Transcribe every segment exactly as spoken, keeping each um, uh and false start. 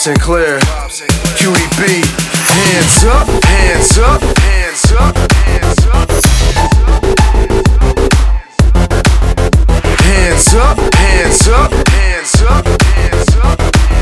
Sinclair, Cutie B, hands up, hands up, hands up, hands up, hands up, hands up, hands up, hands up.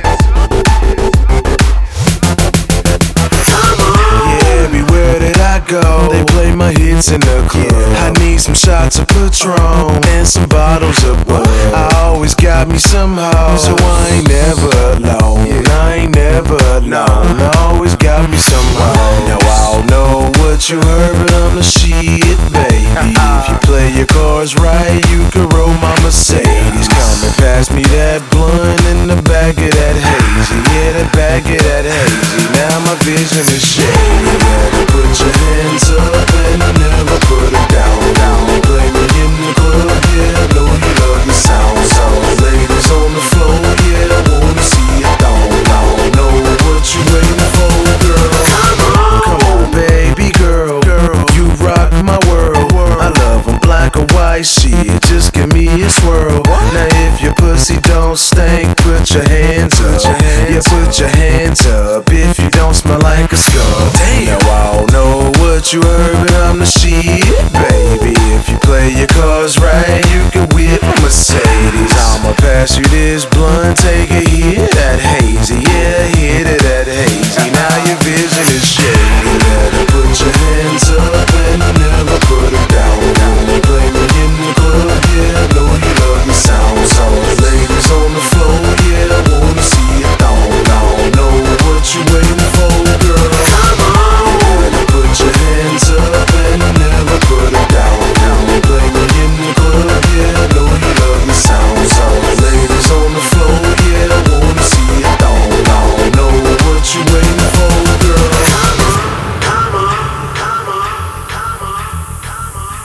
Yeah, everywhere that I go, they play my hits in the club. I need some shots of Patron and some bottles of bud. I always got me some hoes, so I ain't never alone. I ain't never alone. I always got me some hoes. Now I don't know what you heard, but I'm the shit, baby. If you play your cards right, you can roll my Mercedes. Coming past me that blunt in the back of that hazy. Yeah, the back of that hazy. Now my vision is shady. You better put your hands up and never put them down. Down. Play me in the club, yeah, I know you love the sound. So ladies on the floor, yeah, I wanna see it down. Down. Know what you waiting for, girl. Come on, come on, baby girl. Girl, you rock my world. I love 'em black or white, shit, just give me a swirl. Now if your pussy don't stink, put your hands up. Yeah, put your hands up if you don't smell like a skunk. Damn, now I don't know what you heard, but I'm the shit, baby. If you play your cards right, you can whip a Mercedes. I'ma pass you this blunt, take a hit of that hazy. Yeah, hit of that hazy. Now your vision is shady. You better put your hands up and never put them down. Down. Play me in the club, yeah, I know you love the sound. So ladies on the floor, yeah, I wanna see it down. Down. Know what you waiting for, girl. Come on, you better put your hands up and never put them down. Down. Play me in the club, yeah, I know you love the sound. So ladies on the floor, yeah, I wanna see it down. Down. Know what you waiting for, girl. Come on, come on, come on, come on,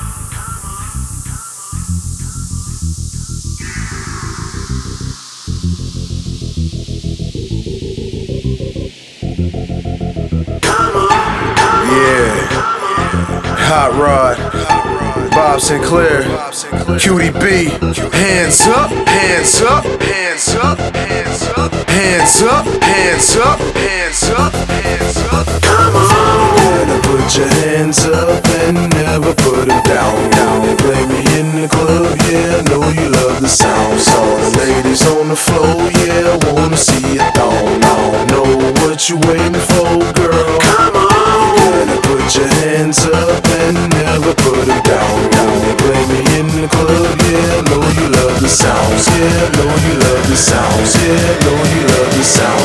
come on. Yeah, Hot Rod, Bob Sinclair, Cutie B, hands up, hands up, hands up, hands up, hands up, hands up, hands up, hands up. Come on, you better put your hands up and never put them down. Down. Play me in the club, yeah, I know you love the sound. So the ladies on the floor, yeah, I wanna see it down. Down. Know what you waiting for, girl. Come on, you better put your hands up and never put them down. Down. Play me in the club, yeah, I know you love the sounds. Yeah, I know you love the sounds. Yeah, I know you love the sounds.